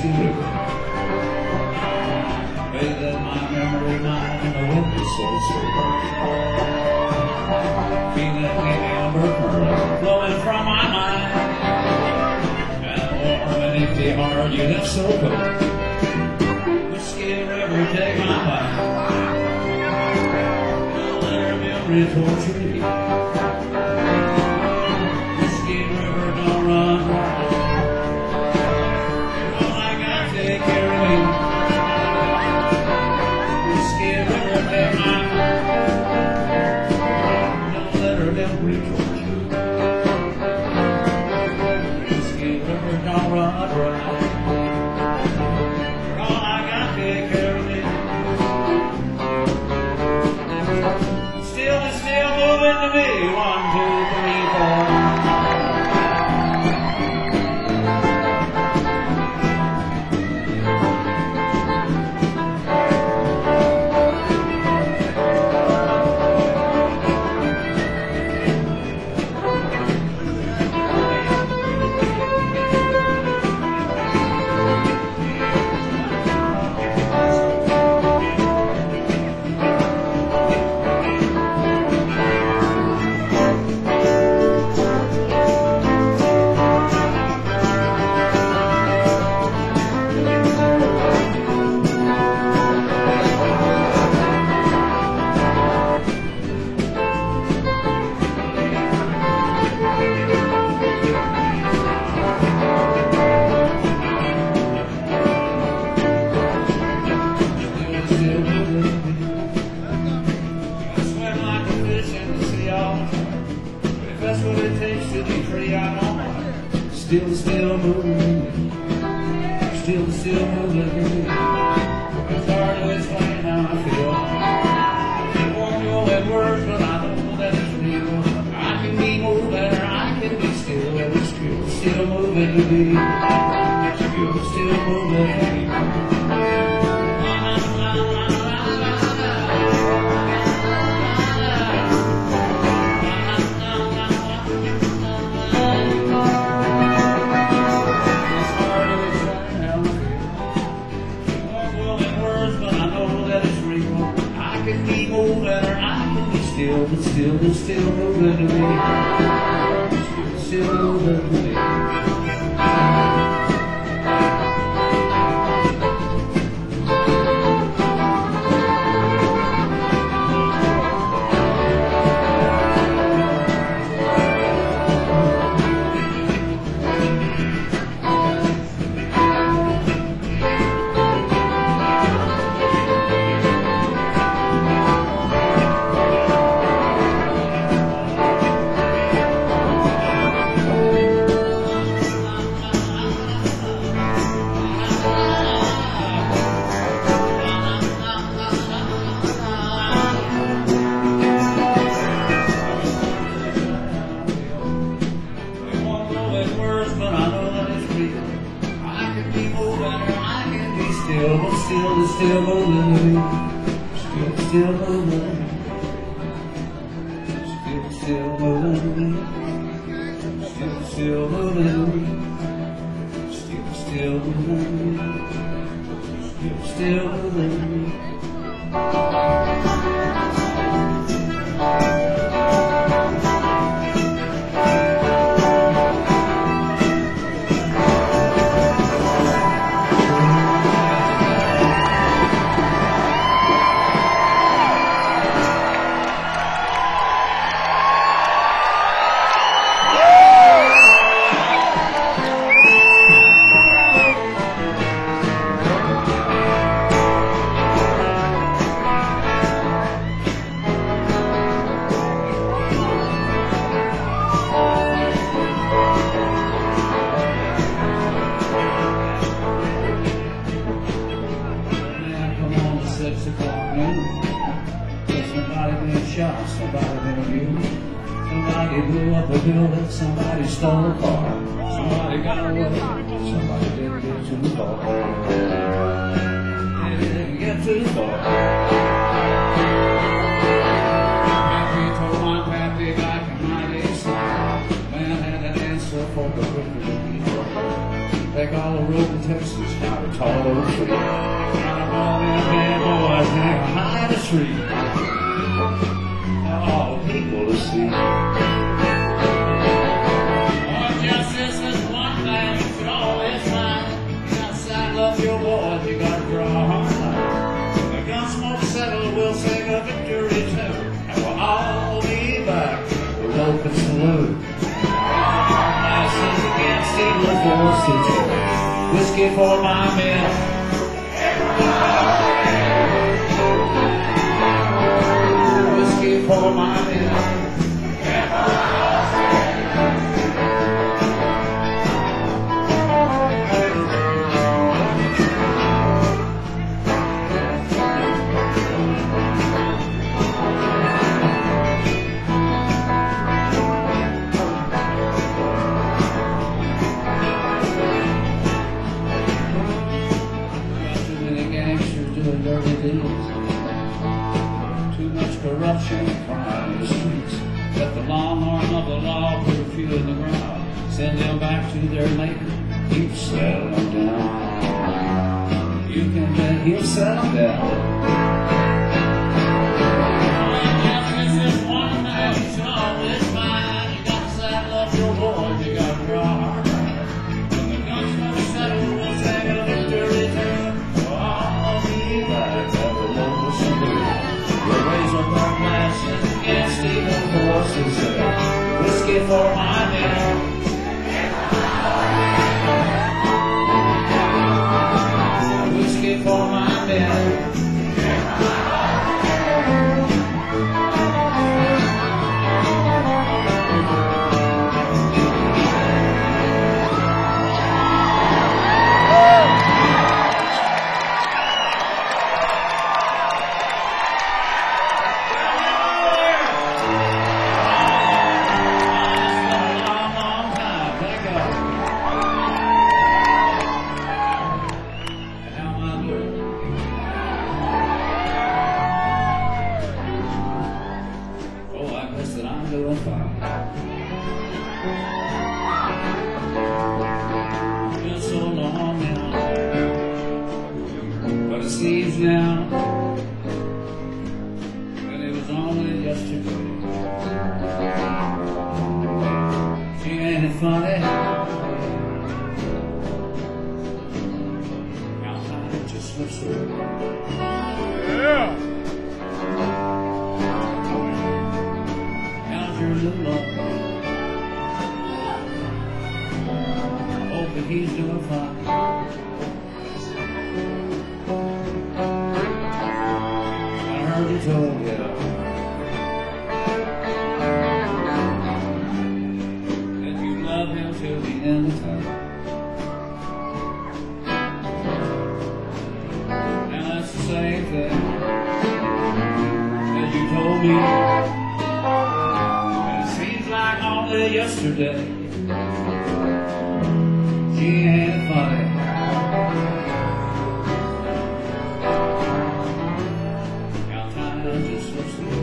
scooter. Bathed in my memory mine and the wind is so sweet. Feeling the amber current flowing from my mind. And a warm and empty heart, you look so cold. Whiskey River, take my mind. Don't let her memory torture me. Whiskey River, don't run dry. All I got, take care of me. Whiskey River, take my mind. Don't let her memory torture me. Whiskey River, don't run dry. To me, 1, 2, 3, 4. That's what it takes to be free, I know. Still moving. Still moving. It's hard to explain how I feel. It won't go in words, but I know that it's real. I can be moving, or I can be still. It's still moving to be. Still moving to be. Still moving to me. Still moving to me. Still moving to me. Still moving. Still moving to me. Still moving to me. Still moving to me. Still moving to me. Shot, somebody been abused. Somebody blew up a building, somebody stole a car. Somebody got away, somebody didn't get too far. They didn't get too far. Pappy told my pappy back in my day, man had an answer for the wicked people. take all the road to Texas, not a tall old tree. Got all them bad boys hanging high the tree. All the people to see. Oh, justice is one thing you should always find. You gotta saddle up your boys, you gotta draw a hard line. The Gunsmoke settle, we'll sing a victory tune, and we'll all be back with open salute. Whiskey for my men. Whiskey for my men. Too much corruption and crime in the streets. Let the long arm of the law put a few in the ground. Send them back to their neighbor. You settle them down. You can bet he'll settle down. Justice is one thing you should always find. You got to saddle up your boys. You got to draw a hard line. When the Gunsmoke settle, we'll sing a victory tune. We'll all be back. Against evil forces, whiskey for my men. Whiskey for my men. That I'm doing fine. It's been so long now, but it seems now that it was only yesterday. She ain't it funny how time just slips away. Yeah. I hope that he's doing fine. I heard he told you that you love him till the end of time. And that's the same thing that you told me. Only yesterday. She ain't funny. How time just slips away.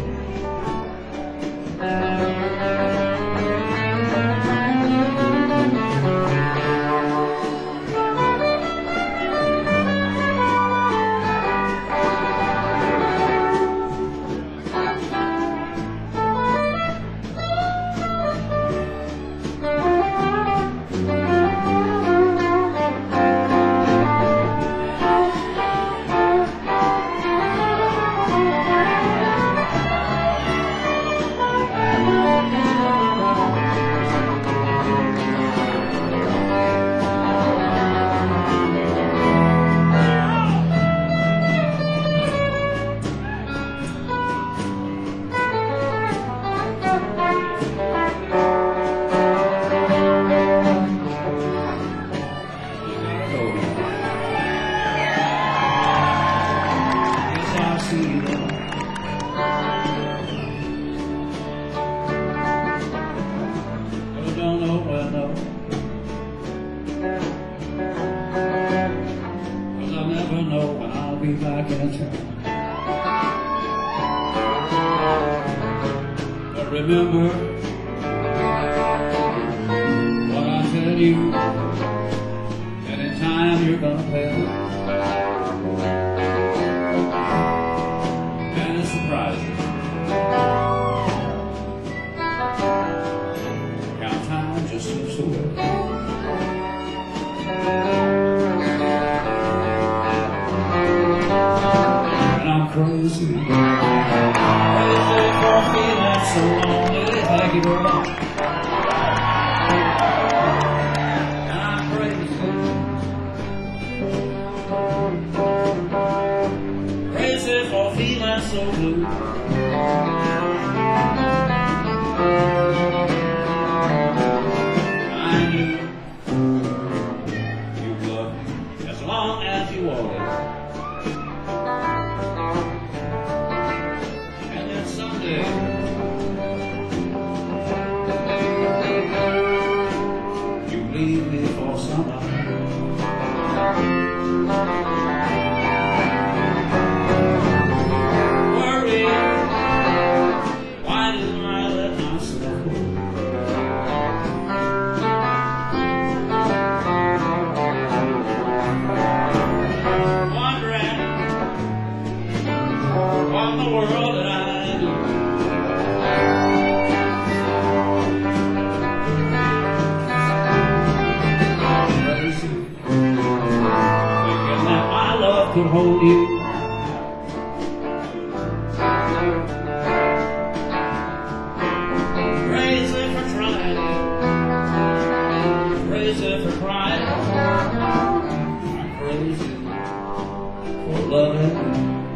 be back in town. But remember what I tell you, and time you're gonna pay. And it surprises. Count time just slips away. And I'm crazy. Crazy for feeling so lonely. Thank you very much. So blue. I knew you loved me as long as you wanted, and then someday you leave me for somebody. What in the world did I do? Crazy, thinking that my love could hold you. Crazy for trying, crazy for crying. I'm crazy for loving you.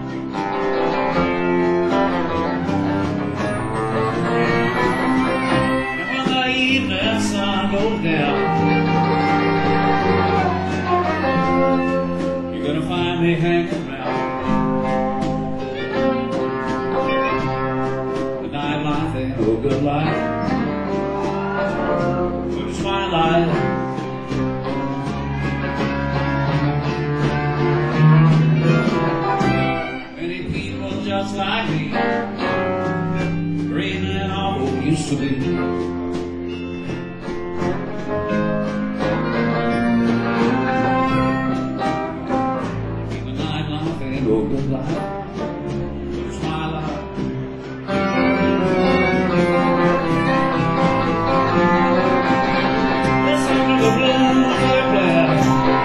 Goes down, you're gonna find me hanging around. The nightlife ain't no good life, but it's my life. Many people just like me, dreaming of what used to be. No good life, but it's my life. Listen to the blues they're playing.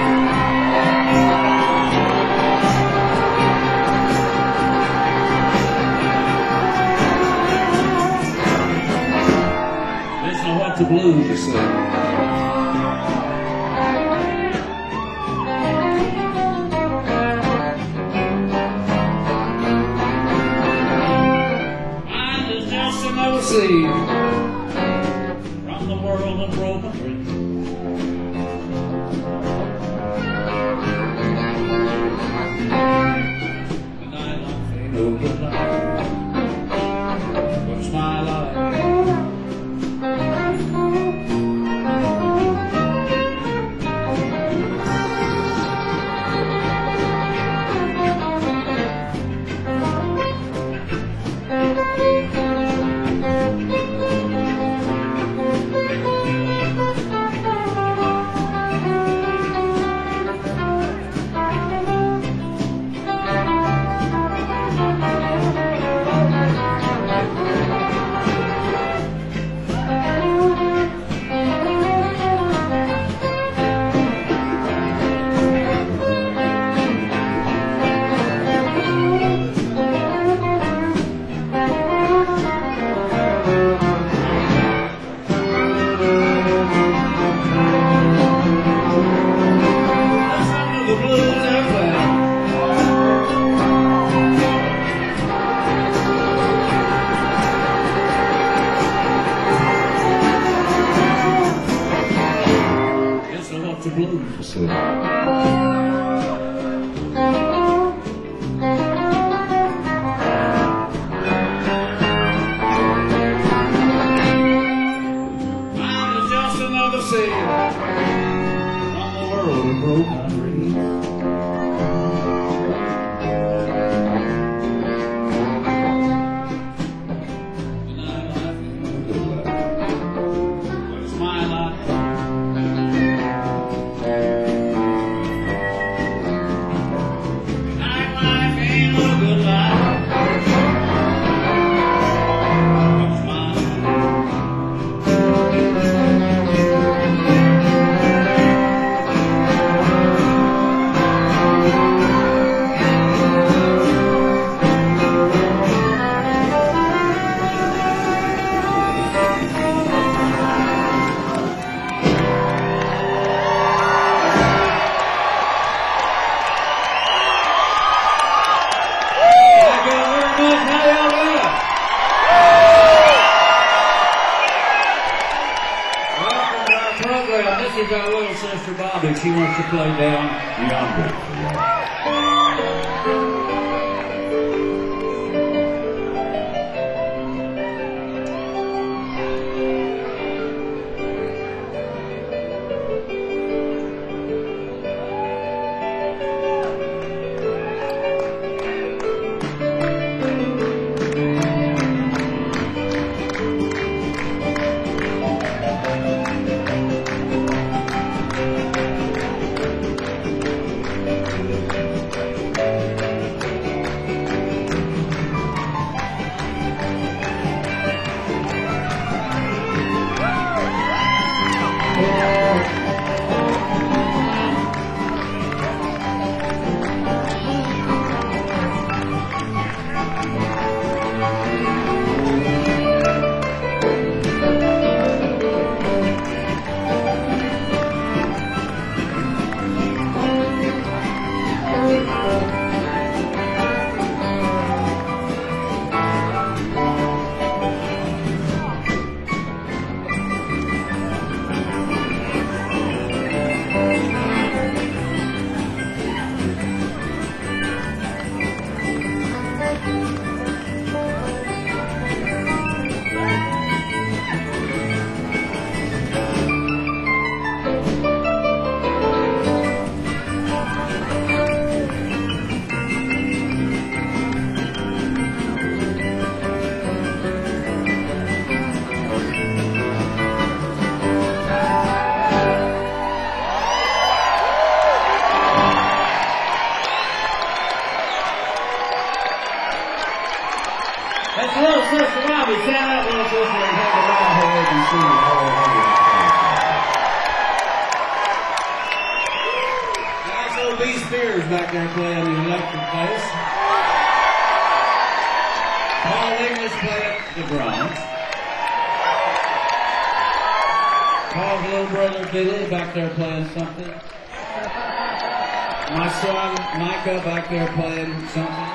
Listen to what the blues are saying. See from the world of broken dreams. The nightlife ain't no good life, but it's my life. The blues. Mine is just another city from the world of broken dreams. The nightlife ain't no good life, but it's my life. Sister Bobby. She wants to play Down Yonder for y'all. That's little Sister Bobby. Stand up, little sister, and take a bow here and see the whole That's old B. Spears back there playing the electric bass. Paul English playing the drums. Paul's little brother Billy back there playing something. My son Micah back there playing something.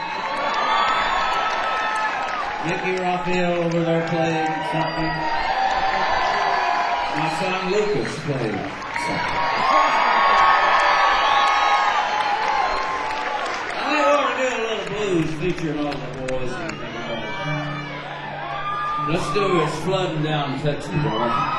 Nicky Raphael over there playing something. My son Lucas playing something. I want to do a little blues featuring all the boys. Let's do It's Flooding Down Texas, boy.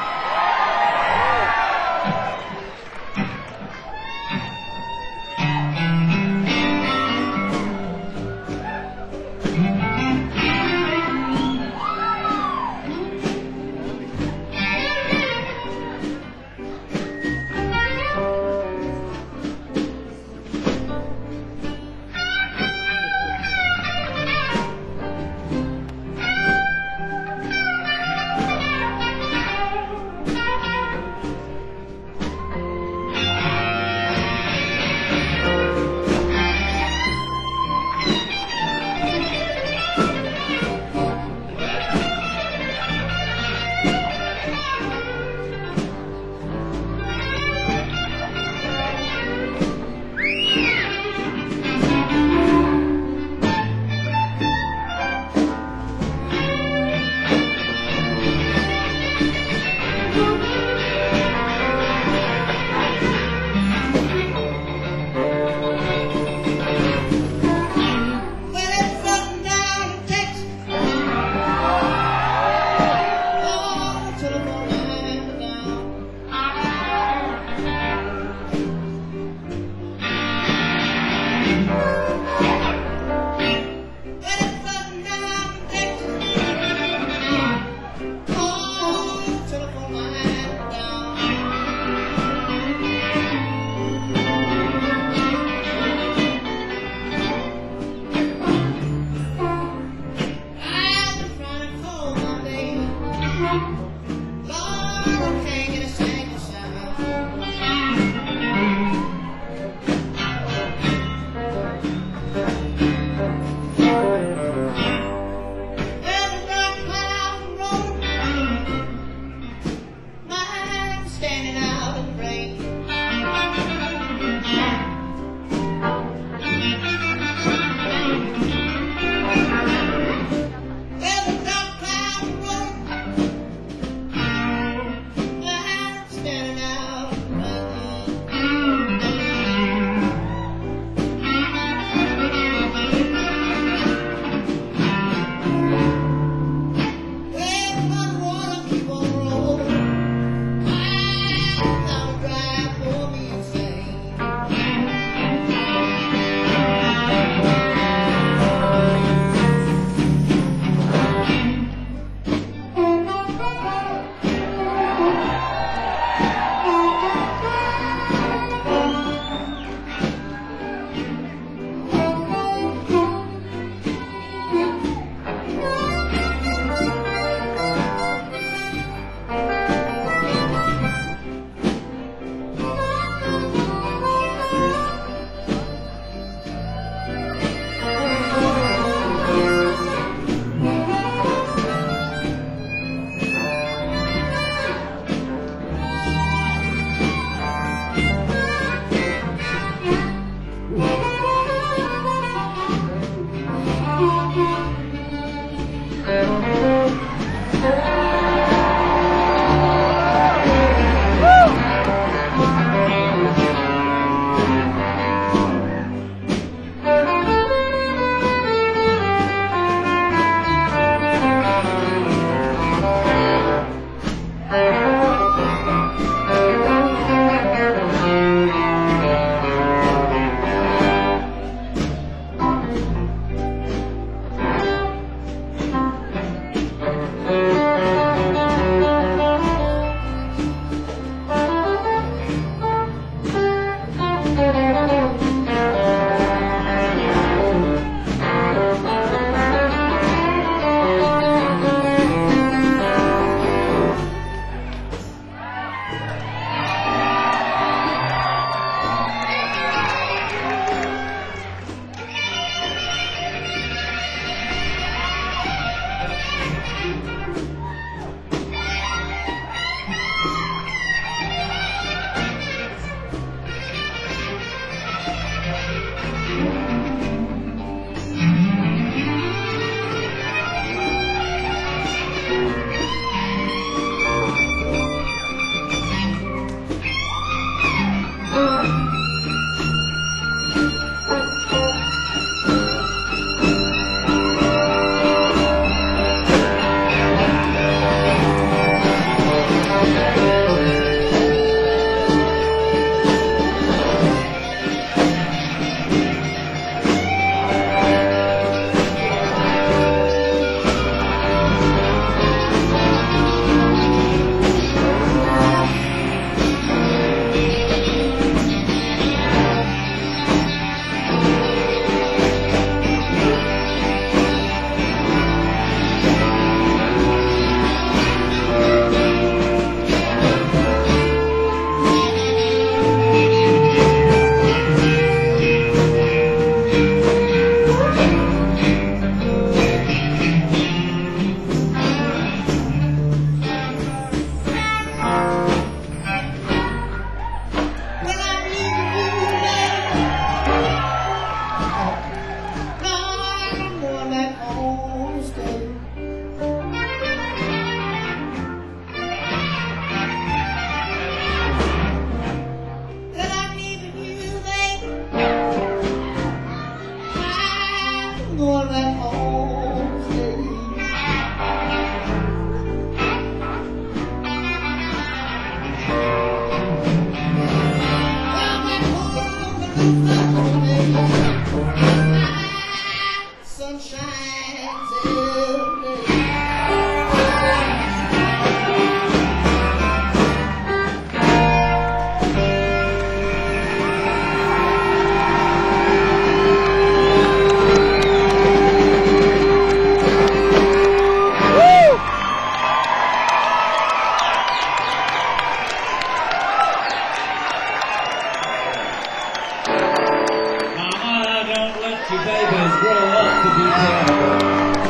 Your babies grow up to be cowboys.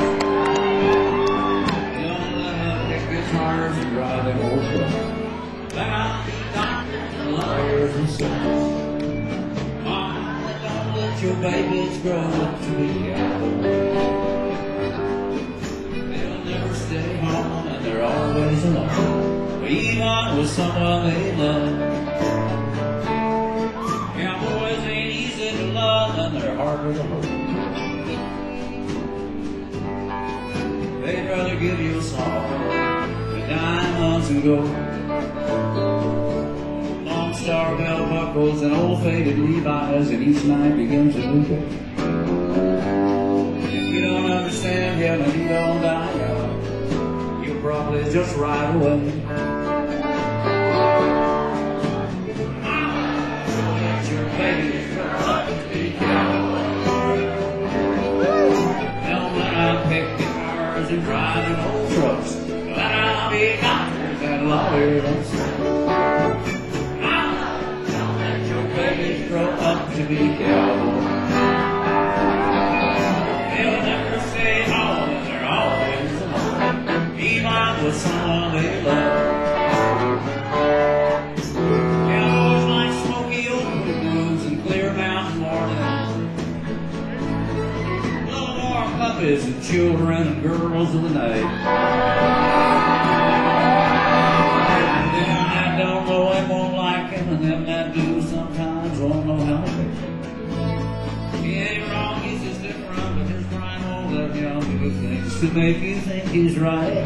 Don't let them pick guitars and drive them old trucks. Let them be doctors and lawyers and sons. Mama, don't let your babies grow up to be cowboys. They'll never stay home and they're always alone, even with someone they love. Cowboys ain't easy to love and they're harder to hold. They'd rather give you a song than diamonds and gold. Long star bell buckles and old faded Levi's, and each night begins a new day. If you don't understand him and you don't die young, you'll probably just ride away. And driving old trucks, but I'll be doctors and lawyers and sons. Mama, don't let your babies grow up to be cowboys. They'll never stay home and they're always alone, even with someone they love. Cowboys like smoky old rooms and clear mountain mornings. Puppies and children and girls of the night. And them that don't know him won't like him, and them that do sometimes won't know how to make him. He ain't wrong, he's just different, but his crime won't let him do things to make you think he's right.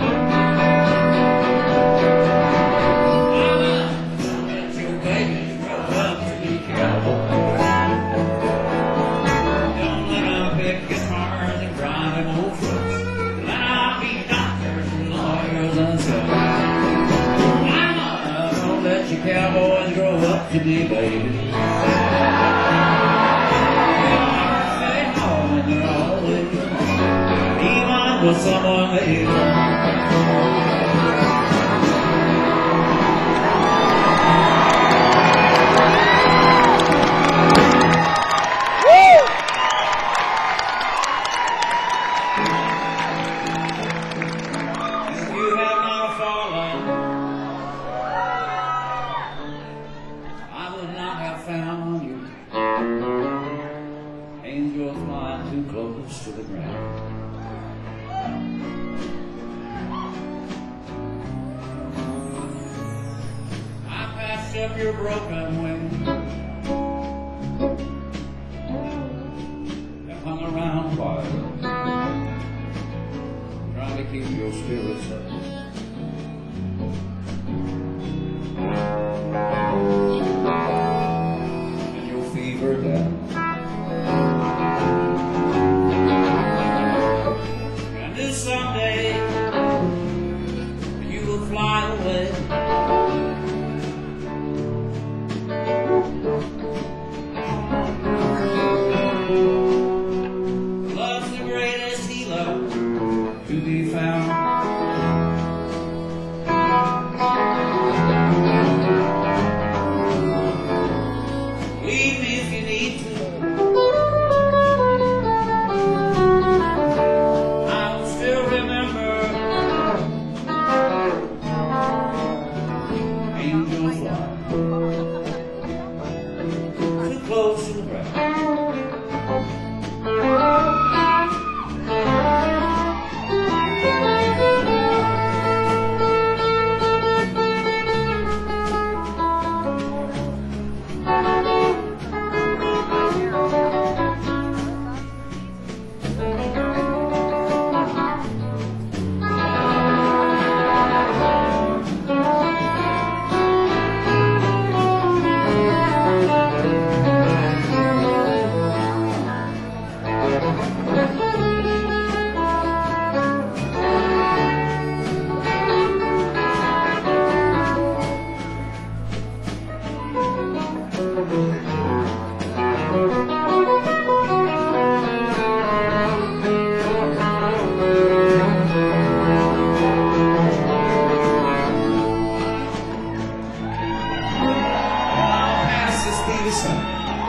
Mama, don't let your babies grow up to be cowboys. Don't let them pick guitars and drive them old trucks. Let them be doctors and lawyers and sons. Mama, don't let your cowboys grow up to be babies. They'll never stay home and they're always alone, even with someone they love. Angels flying too close to the ground. I patched up your broken wings and hung around quietly, trying to keep your spirits up. And your fever down. Someday you will fly away. Love's the greatest healer to be found. Leave me if you need to. Too close to the ground.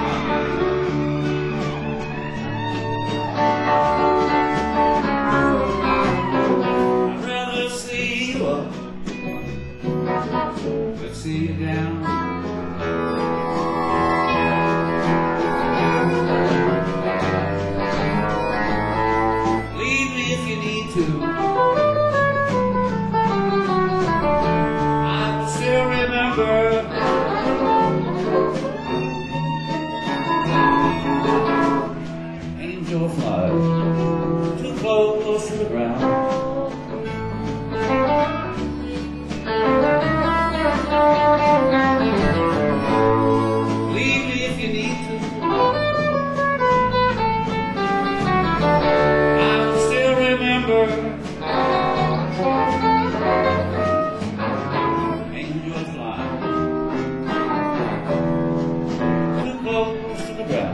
I'd rather see you up than see you down. Leave me if you need to. I can still remember angel fly too close to the ground. Leave me if you need to. I can still remember angel fly too close to the ground.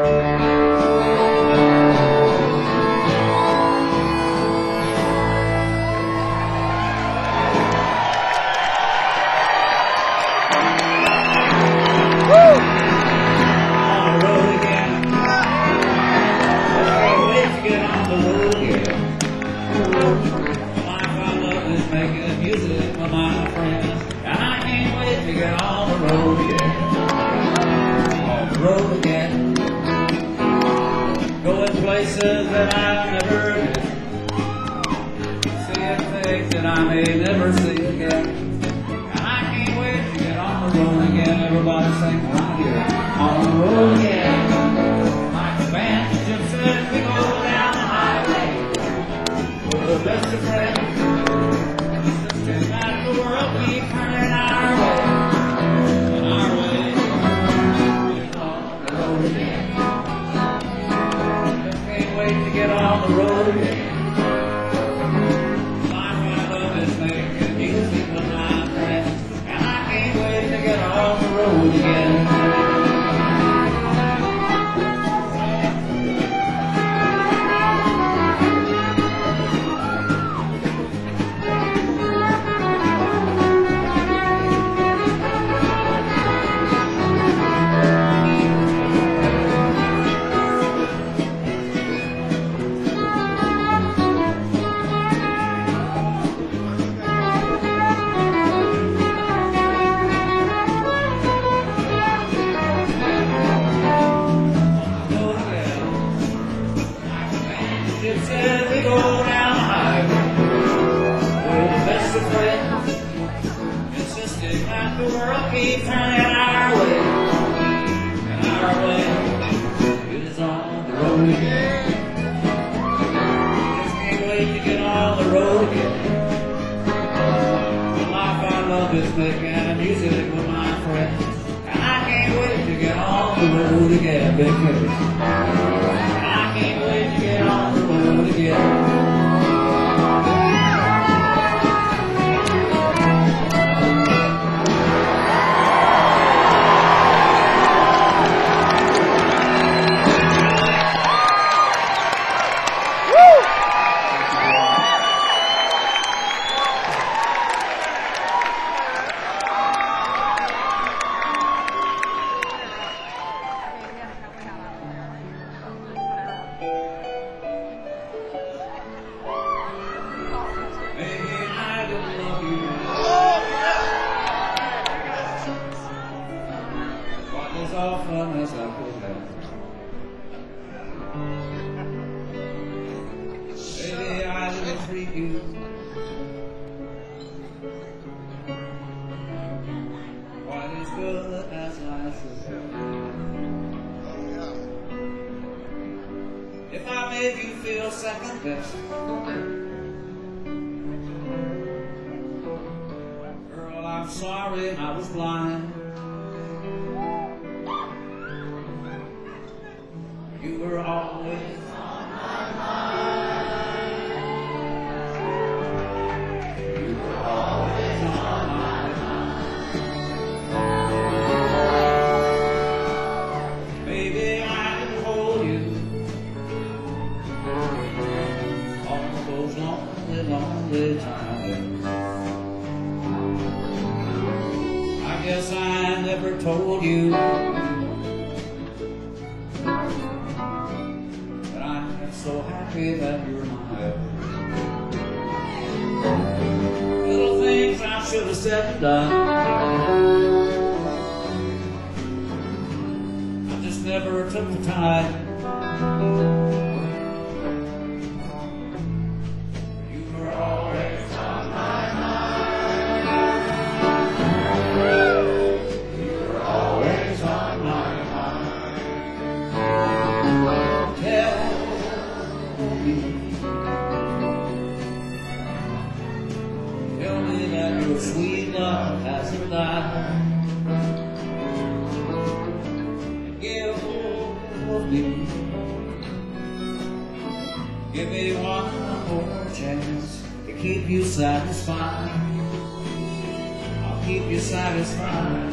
Making music with my friends, and I can't wait to get on the road again. On the road again, going places that I've never been, seeing things that I may never see again. And I can't wait to get on the road again. Everybody sing right here. On the road again, like the band just said, we go down the highway. We're the best of friends. Like the world keep turning our way, and our way is on the road again. Just can't wait to get on the road again. My love is making music with my friends, and I can't wait to get on the road again. It said we go down the highway, we're the best of friends, insisting that the world keep turning our way, and our way is on the road again. Just can't wait to get on the road again. The life I love is making music with my friends, and I can't wait to get on the road again, big baby. Can't wait to get on the road again. As often as I could have. Baby, I didn't treat you quite as good as I should have. If I made you feel second best, girl, I'm sorry I was blind. You were always on my mind. You were always on my mind. Baby, I can hold you all those lonely, lonely times. I guess I happy that you're mine. Little things I should have said and done, I just never took the time. You were always on my mind. You were always on my mind. Tell me that your sweet love hasn't died. Give me one more chance to keep you satisfied. I'll keep you satisfied.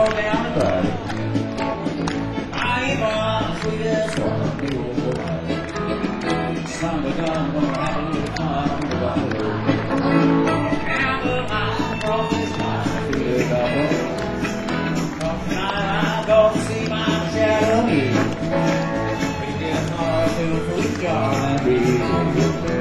all down the valley. I ain't one sweetest one, the old valley. Son of a gun, gonna have a little fun on the valley. And the line from this line, feel it up there. Tonight I go to see my shadow me. We get hard to a fruit jar and be.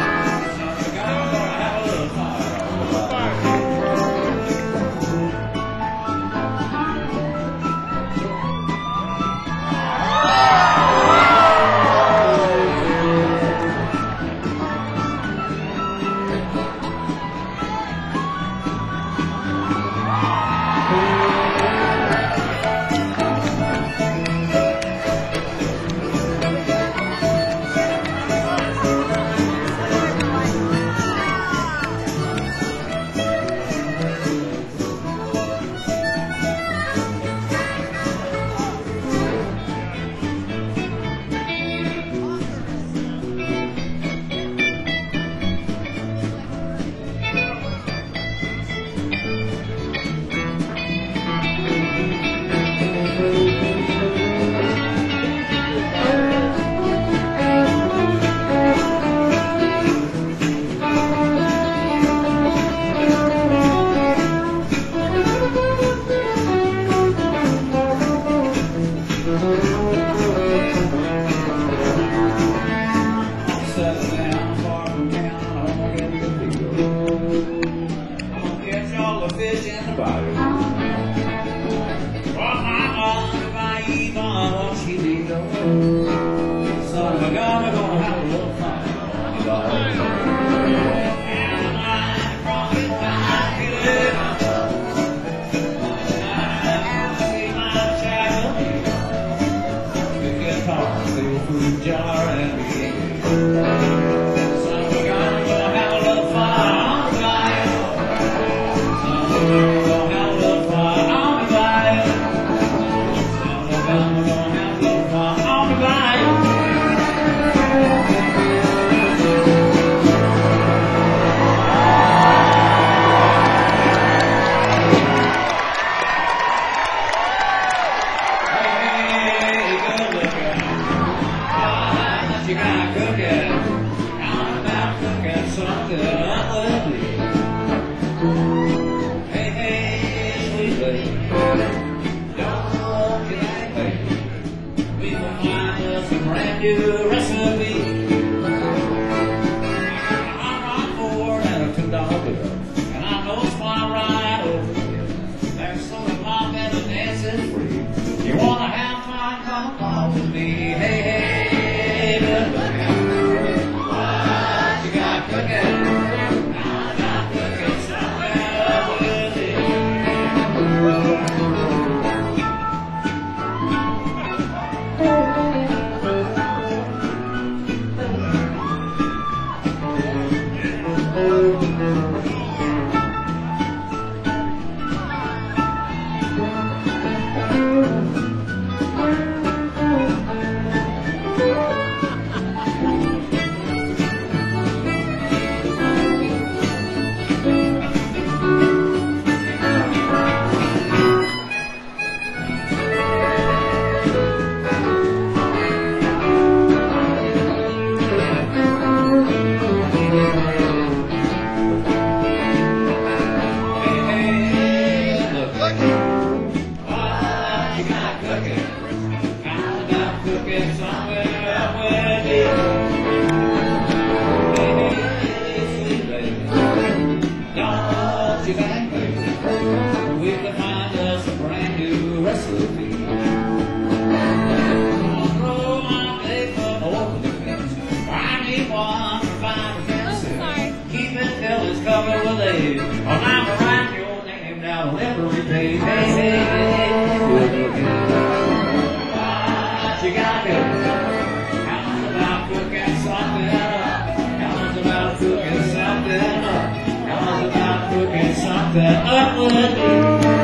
That I would be.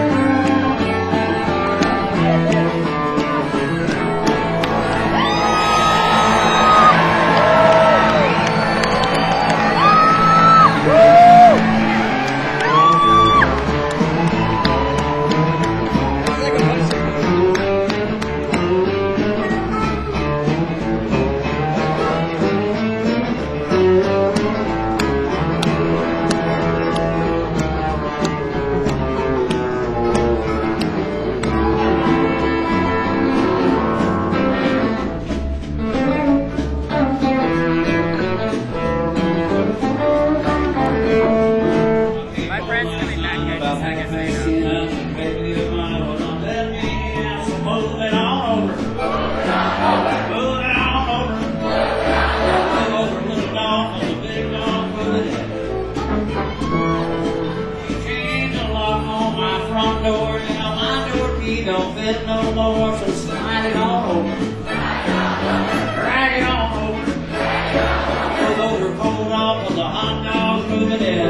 much and baby you might well not let me in. So move it on over. Move it on over. Move over, little dog, and the big dog move it in. You changed the lock on my front door. Now my door key don't fit no more. So slide it on over. Drag it on over. Move over, cold off with the hot dogs moving in.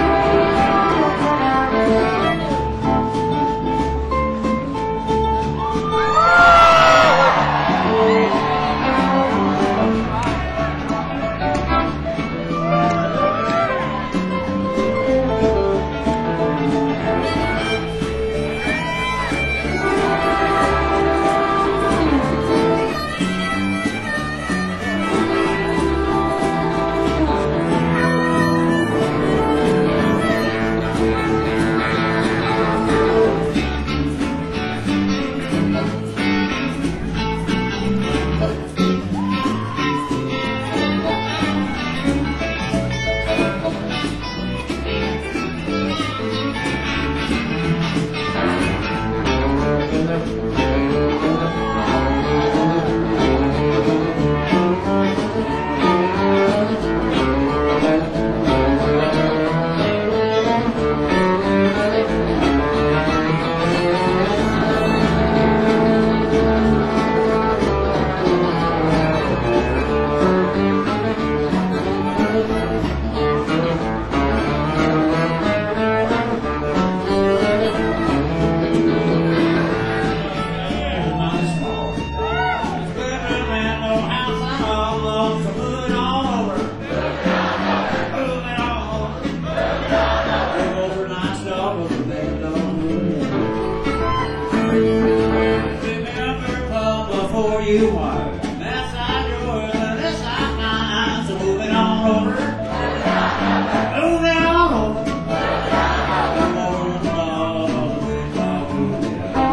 Before you are, that's not yours, and this not mine. So move it on over. Move it on over. Move over the dog, the big dog, move it on.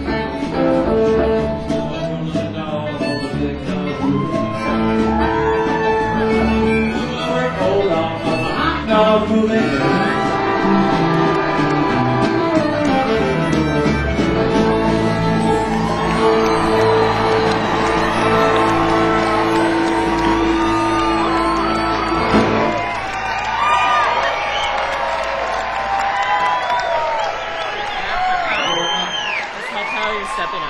Move over the dog, the big dog, move it on. Move over, hold on, the hot dog, move it on. Stepping up.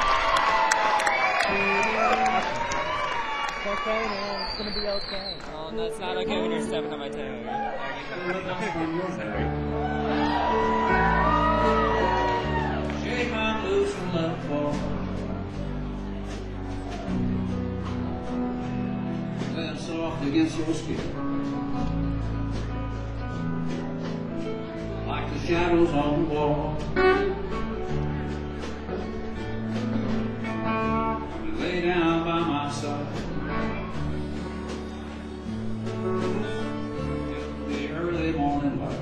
It's okay, man. It's gonna be okay. Oh, that's not okay when you're stepping on my toe. Shake my blues from left for then soft against your skin, like the shadows on the wall. Lay down by my side. In the early morning light.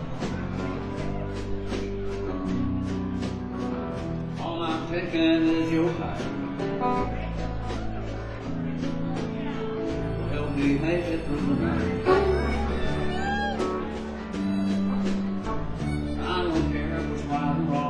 All I'm taking is your height. Help me make it through the night. I don't care what's right and wrong.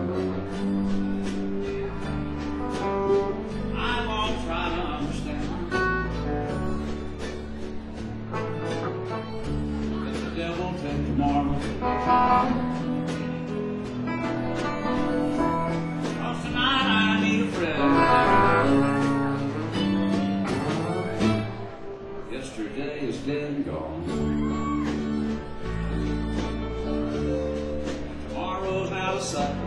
Cause tonight I need a friend. Yesterday is dead and gone. Tomorrow's out of sight.